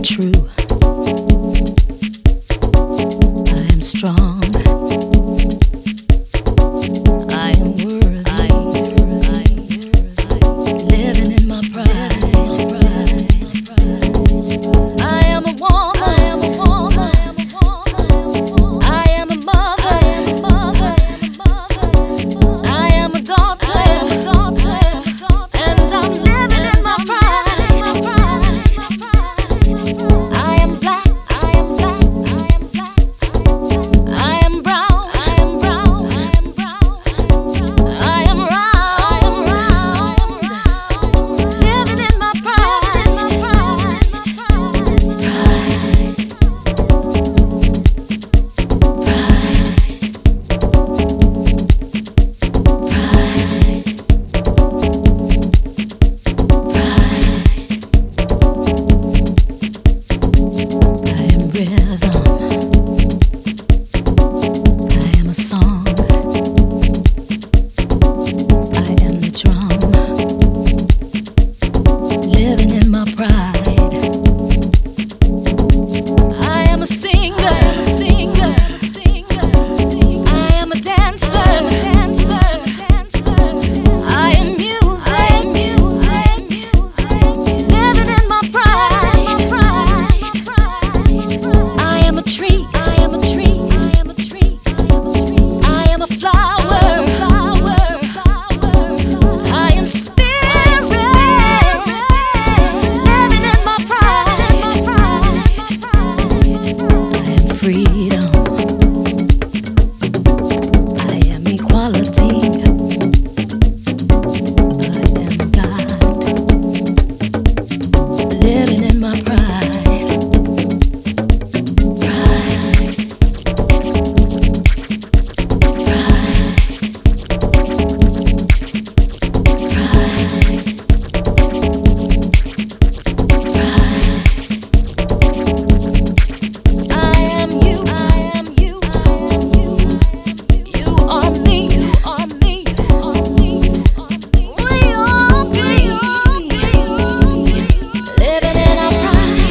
true. I am strong. I am worthy. Living in my pride. I am a woman. I am a mother. I am a daughter. And I'm living in my pride. I am black. I am brown. I am round. Living in my pride. I am rhythm. I am a song. I am the drum. Living in my pride. I am a singer. I am a dancer. I am music. Living in my pride. I am a tree. I am a flower. I am spirit. Living in my pride. I am freedom. I am equality. I am God. Living in my pride. I am you. You are me. We are me. Living in our pride.